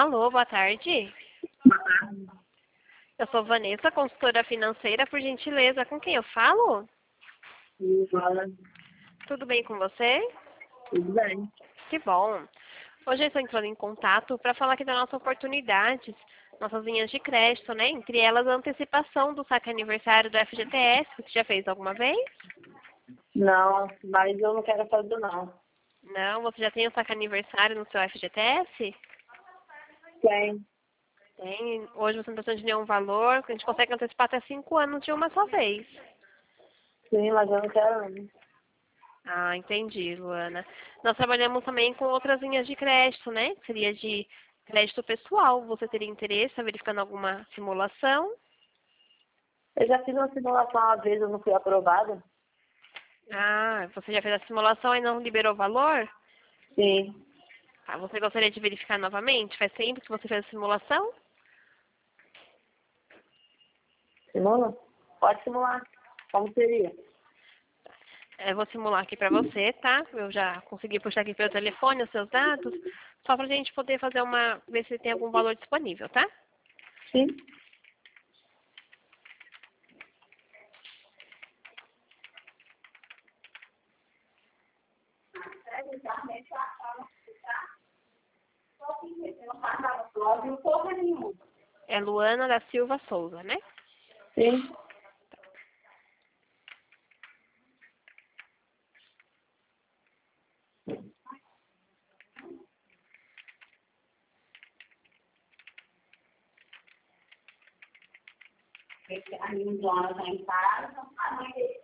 Alô, boa tarde. Eu sou Vanessa, consultora financeira, por gentileza. Com quem eu falo? Fala, Tudo bem com você? tudo bem. Que bom. Hoje eu estou entrando em contato para falar aqui das nossas oportunidades, nossas linhas de crédito, né? Entre elas a antecipação do saque aniversário do FGTS. Você já fez alguma vez? Não, mas eu não quero fazer não. Não? Você já tem o saque aniversário no seu FGTS? Tem, Tem. Hoje você não precisa de nenhum valor. A gente consegue antecipar até 5 anos de uma só vez. sim, mas eu não quero não. Ah, entendi, Luana. Nós trabalhamos também com outras linhas de crédito, né? Seria de crédito pessoal. Você teria interesse em verificando alguma simulação? Eu já fiz uma simulação uma vez, eu não fui aprovada. Ah, você já fez a simulação e não liberou o valor? Sim. Ah, você gostaria de verificar novamente? Faz tempo que você fez a simulação? Simula? Pode simular. Como seria? Eu vou simular aqui para você, tá? Eu já consegui puxar aqui pelo telefone os seus dados, só para a gente poder fazer ver se tem algum valor disponível, tá? Sim. É Luana da Silva Souza, né? Sim. A minha dona está em casa.